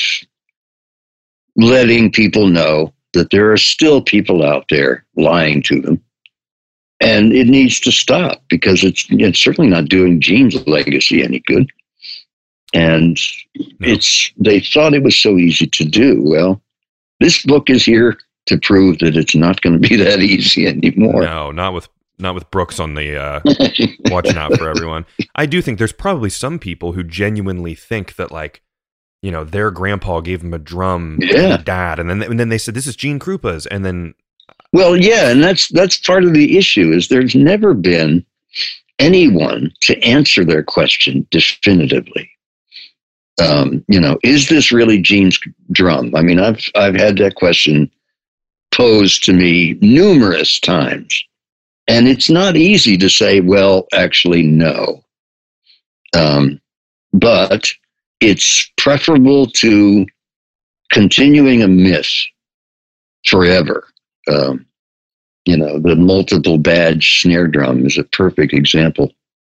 letting people know that there are still people out there lying to them. And it needs to stop because it's it's certainly not doing Gene's legacy any good. And no. it's they thought it was so easy to do. Well, this book is here to prove that it's not going to be that easy anymore. No, not with not with Brooks on the uh, watching out for everyone. I do think there's probably some people who genuinely think that, like, you know, their grandpa gave them a drum, yeah, and dad, and then and then they said this is Gene Krupa's, and then. Well, yeah, and that's that's part of the issue is there's never been anyone to answer their question definitively. Um, you know, is this really Gene's drum? I mean, I've I've had that question posed to me numerous times, and it's not easy to say, well, actually, no. Um, but it's preferable to continuing a myth forever. Um, you know, the multiple badge snare drum is a perfect example.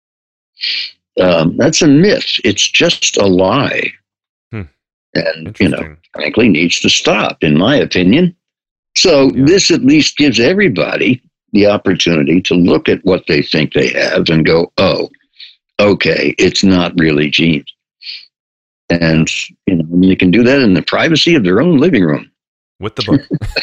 Um, that's a myth. It's just a lie. Hmm. And, you know, frankly, needs to stop, in my opinion. So yeah. This at least gives everybody the opportunity to look at what they think they have and go, oh, okay, it's not really Gene. And, you know, they can do that in the privacy of their own living room. With the book.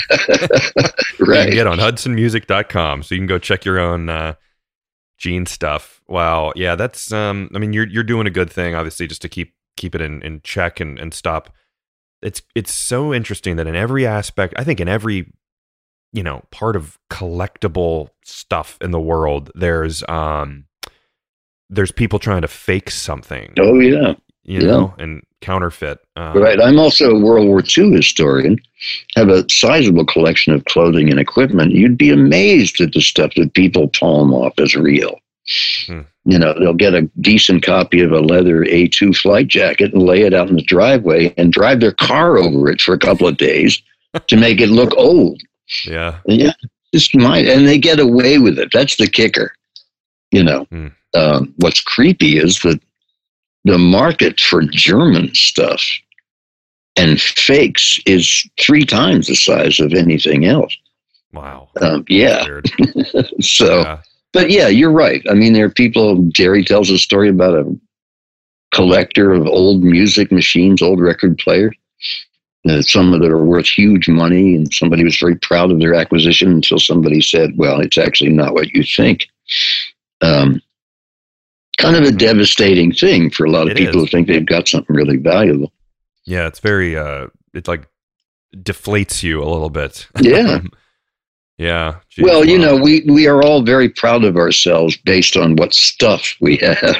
Right. You can get on hudson music dot com, so you can go check your own uh, Gene stuff. Wow. Yeah, that's, um, I mean, you're you're doing a good thing, obviously, just to keep keep it in, in check and, and stop. It's it's so interesting that in every aspect, I think in every, you know, part of collectible stuff in the world, there's um there's people trying to fake something. Oh, yeah. You know, yeah. and counterfeit. Um, right. I'm also a World War Two historian, have a sizable collection of clothing and equipment. You'd be amazed at the stuff that people palm off as real. Hmm. You know, they'll get a decent copy of a leather A two flight jacket and lay it out in the driveway and drive their car over it for a couple of days to make it look old. Yeah. Yeah. Just my, and they get away with it. That's the kicker. You know, hmm. um, what's creepy is that the market for German stuff and fakes is three times the size of anything else. Wow. Um, yeah. so, yeah. But yeah, you're right. I mean, there are people, Jerry tells a story about a collector of old music machines, old record players. Uh, some of that are worth huge money, and somebody was very proud of their acquisition until somebody said, well, it's actually not what you think. Um, Kind of a devastating thing for a lot of it people is. who think they've got something really valuable. Yeah, it's very, uh, it like deflates you a little bit. Yeah. yeah. Geez, well, wow. you know, we, we are all very proud of ourselves based on what stuff we have.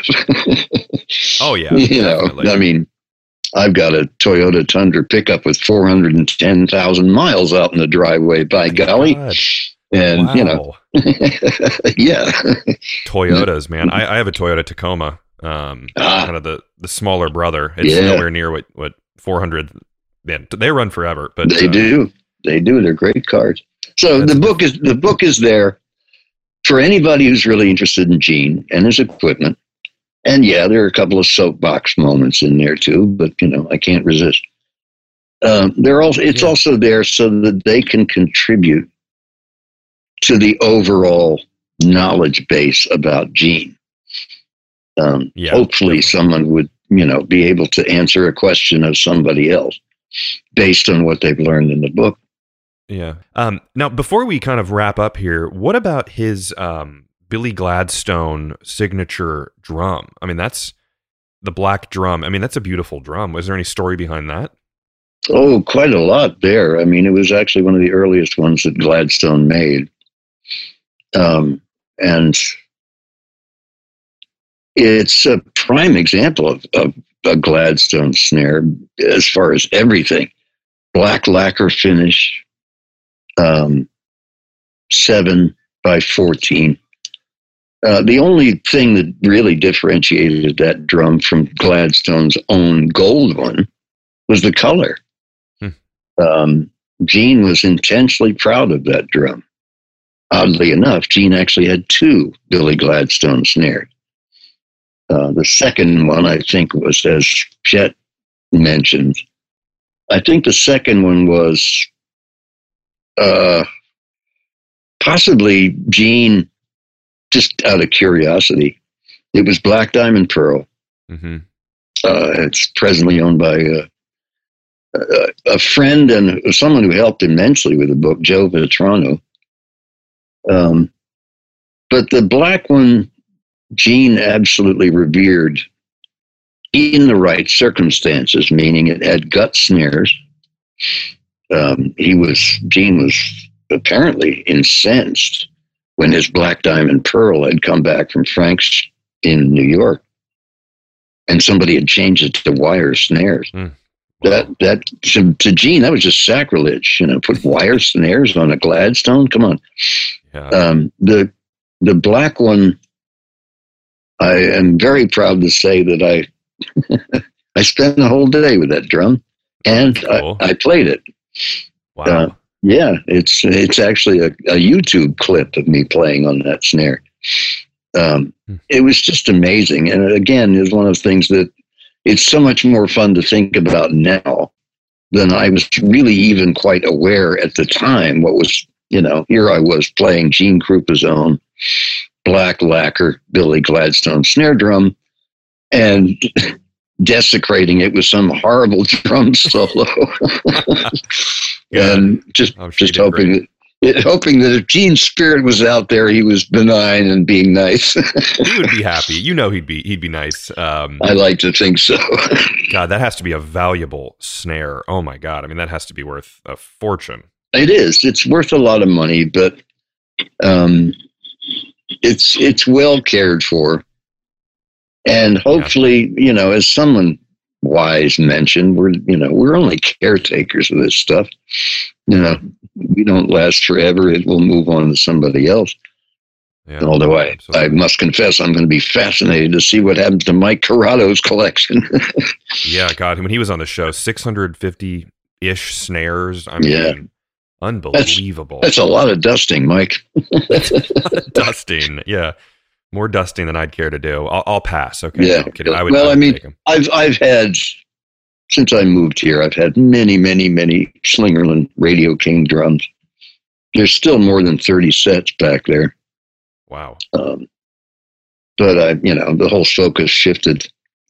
Oh, yeah. You definitely. know, I mean, I've got a Toyota Tundra pickup with four hundred ten thousand miles out in the driveway, by oh golly. God. And, wow. you know, yeah. Toyotas, man. I, I have a Toyota Tacoma, um, ah. kind of the, the smaller brother. It's yeah. nowhere near what, what four hundred, man, they run forever. But They uh, do. They do. They're great cars. So the book is the book is there for anybody who's really interested in Gene and his equipment. And, yeah, there are a couple of soapbox moments in there, too. But, you know, I can't resist. Um, they're also, it's Yeah. also there so that they can contribute to the overall knowledge base about Gene. Um, Yeah, hopefully definitely. someone would, you know, be able to answer a question of somebody else based on what they've learned in the book. Yeah. Um, now, before we kind of wrap up here, what about his um, Billy Gladstone signature drum? I mean, that's the black drum. I mean, that's a beautiful drum. Was there any story behind that? Oh, quite a lot there. I mean, it was actually one of the earliest ones that Gladstone made. Um, and it's a prime example of, of a Gladstone snare as far as everything. Black lacquer finish, um, seven by fourteen. Uh, the only thing that really differentiated that drum from Gladstone's own gold one was the color. Hmm. Um, Gene was intensely proud of that drum. Oddly enough, Gene actually had two Billy Gladstone snares. Uh, the second one, I think, was, as Chet mentioned, I think the second one was uh, possibly Gene, just out of curiosity. It was Black Diamond Pearl. Mm-hmm. Uh, it's presently owned by uh, a, a friend and someone who helped immensely with the book, Joe Vitrano. Um, but the black one, Gene absolutely revered in the right circumstances, meaning it had gut snares. Um, he was, Gene was apparently incensed when his Black Diamond Pearl had come back from Frank's in New York and somebody had changed it to wire snares. Mm. Wow. That, that to, to Gene, that was just sacrilege, you know, put wire snares on a Gladstone. Come on. Yeah. Um, the, the black one, I am very proud to say that I I spent the whole day with that drum, and Cool. I, I played it. Wow. Uh, yeah, it's it's actually a, a YouTube clip of me playing on that snare. Um, Hmm. It was just amazing, and again, it's one of those things that it's so much more fun to think about now than I was really even quite aware at the time. What was, you know, here I was playing Gene Krupa's own black lacquer Billy Gladstone snare drum and desecrating it with some horrible drum solo. Yeah. And just I'm sure you just did hoping great. that, it, hoping that if Gene's spirit was out there, he was benign and being nice. He would be happy. You know, he'd be he'd be nice. Um, I like to think so. God, that has to be a valuable snare. Oh my God. I mean, that has to be worth a fortune. It is. It's worth a lot of money, but um, it's it's well cared for. And hopefully, you know, as someone wise mentioned, we're you know we're only caretakers of this stuff. You know, we don't last forever. It will move on to somebody else. Yeah. Although I, Absolutely. I must confess, I'm going to be fascinated to see what happens to Mike Corrado's collection. Yeah, God, when he was on the show, six hundred fifty-ish snares. I mean, Yeah. unbelievable. That's a lot of dusting, Mike. Dusting. Yeah. More dusting than I'd care to do. I'll, I'll pass. Okay. Yeah. No, I'm kidding. I would, Well, I would I mean, take him. I've I've had since I moved here, I've had many, many, many Slingerland Radio King drums. There's still more than thirty sets back there. Wow. Um, but I, you know, the whole focus shifted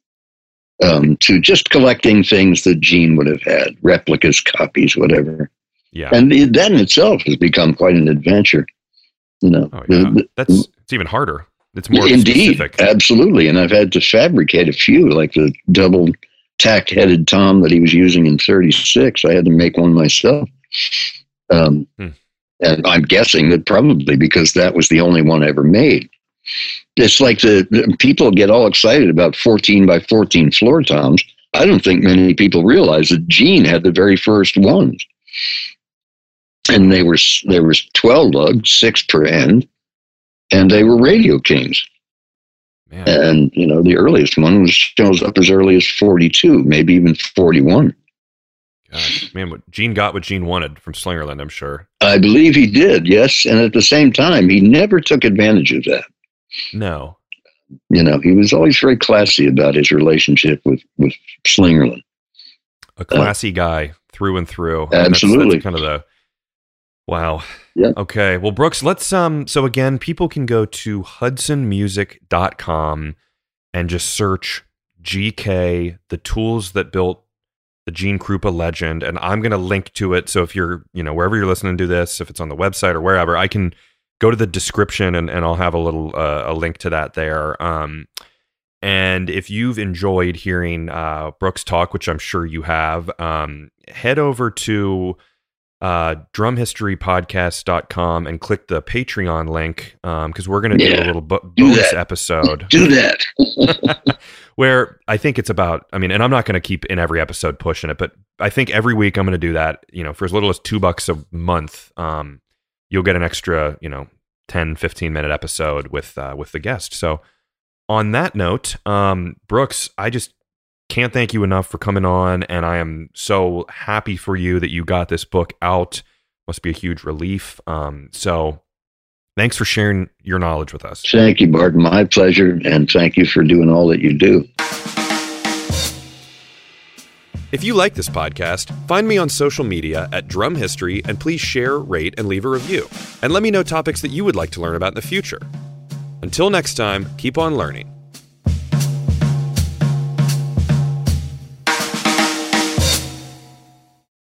um, to just collecting things that Gene would have had, replicas, copies, whatever. Yeah. And it, that in itself has become quite an adventure. You know, Oh, the- yeah. the- That's, it's even harder. It's more indeed, specific. absolutely. And I've had to fabricate a few, like the double tack-headed tom that he was using in thirty-six. I had to make one myself. Um, Hmm. And I'm guessing that probably because that was the only one ever made. It's like the, the people get all excited about fourteen by fourteen floor toms. I don't think many people realize that Gene had the very first ones. And they were, there was twelve lugs, six per end, and they were Radio Kings. Man. And, you know, the earliest one was, shows up as early as forty-two, maybe even forty-one. Gosh, man, what Gene got what Gene wanted from Slingerland, I'm sure. I believe he did, yes. And at the same time, he never took advantage of that. No. You know, he was always very classy about his relationship with, with Slingerland. a classy uh, guy through and through. Absolutely. And that's, that's kind of the, wow. Yeah. Okay. Well, Brooks, let's, um, so again, people can go to hudson music dot com and just search G K, the tools that built the Gene Krupa legend. And I'm going to link to it. So if you're, you know, wherever you're listening to this, if it's on the website or wherever, I can go to the description and, and I'll have a little, uh, a link to that there. Um, and if you've enjoyed hearing, uh, Brooks talk, which I'm sure you have, um, head over to, uh, drum history podcast dot com and click the Patreon link. Um, cause we're going to yeah. do a little bo- bonus episode. Do that. Where I think it's about, I mean, and I'm not going to keep in every episode pushing it, but I think every week I'm going to do that, you know, for as little as two bucks a month. Um, you'll get an extra, you know, ten, fifteen minute episode with, uh, with the guest. So on that note, um, Brooks, I just can't thank you enough for coming on. And I am so happy for you that you got this book out. Must be a huge relief. Um, so thanks for sharing your knowledge with us. Thank you, Barton. My pleasure. And thank you for doing all that you do. If you like this podcast, find me on social media at Drum History and please share, rate, and leave a review. And let me know topics that you would like to learn about in the future. Until next time, keep on learning.